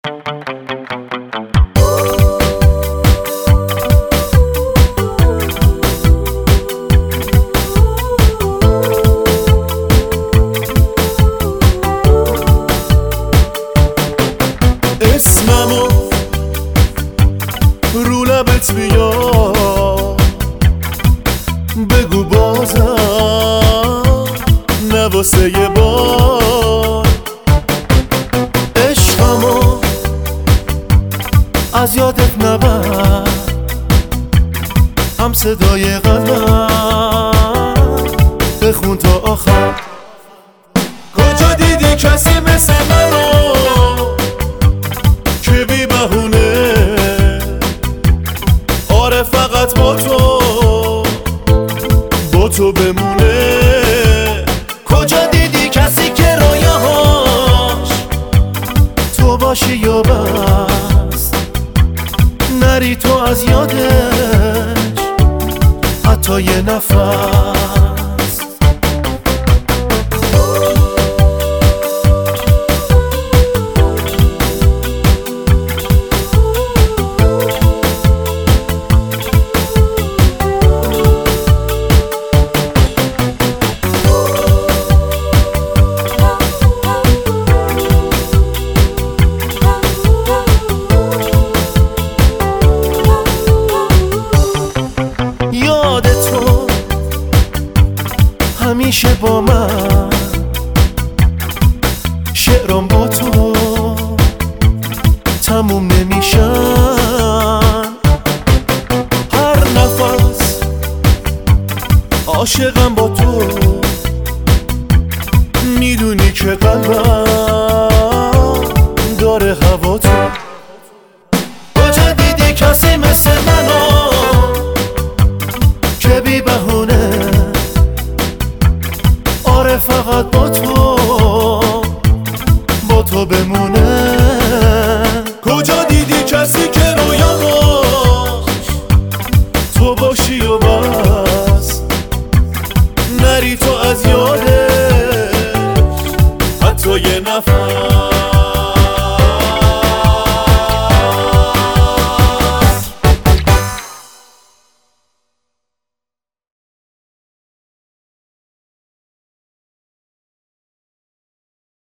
اسممو رو لبت بیار، بگو بازم نه واسه یه بار. عشقمو از یادت نبر، هم صدای قلبم بخون تا آخر. کجا دیدی کسی مثل منو که بی بهونه آره فقط با تو بمونه؟ کجا دیدی کسی که رویاهاش تو باشی یا بس نری تو از یادش حتی یه نفس؟ تو همیشه با من، شعرام با تو تموم نمیشن. هر نفس عاشقم با تو، میدونی که قلبم داره هوا تو. کجا دیدی کسی مثل منو که بی بهونه آره فقط با تو بمونه؟ کجا دیدی کسی که رویاهاش تو باشی و بس نری تو از یادش حتی یه نفس؟